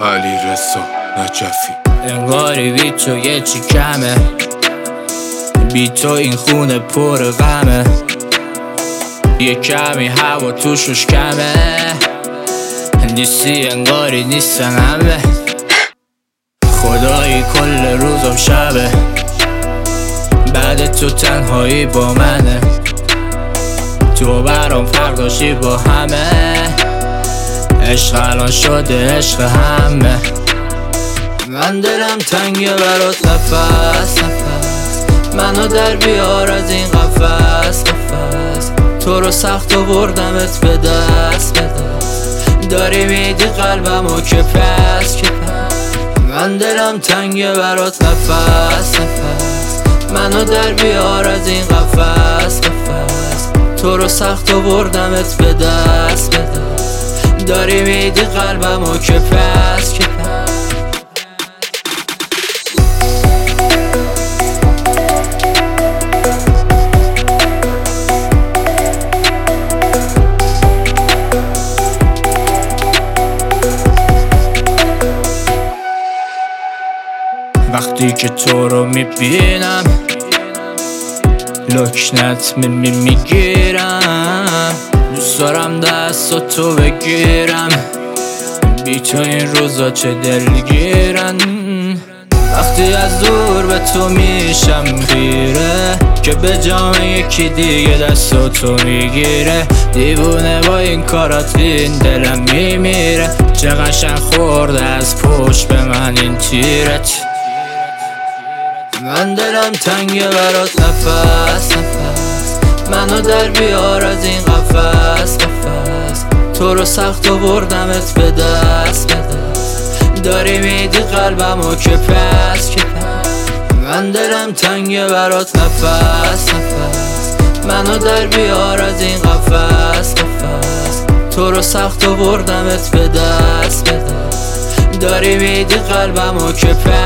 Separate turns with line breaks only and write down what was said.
علیرضا نجفی.
انگاری بی تو یه چی کمه، بی تو این خونه پر غمه، یه کمی هوا توشش کمه، نیستی انگاری نیستن همه. خدایی کل روزم شبه، بعد تو تنهایی با منه، تو برام فرق داشتی با همه، عشق الان شده عشق همه. من دلم تنگه برات نفس منو در بیار از این قفس تو رو سخت آوردمت به دست داری میدی قلبمو که پس من دلم تنگه برات نفس منو در بیار از این قفس تو رو سخت آوردمت به دست داری میدی قلبمو که پس وقتی که تو رو میبینم لکنت میگیرم، دوست دارم دست تو بگیرم، بی تو این روزا چه دلگیرن. وقتی از دور به تو میشم خیره که به جام یکی دیگه دست تو میگیره، دیوونه با این کارات این دلم میمیره، چه قشنگ خورده از پشت به من این تیرت. من دلم تنگه برات نفس منو در بیار از این قفس تو رو سخت آوردمت به دست داری میدی قلبمو که پس من دلم تنگه برات نفس منو در بیار از این قفس تو رو سخت آوردمت به دست داری میدی قلبمو که پس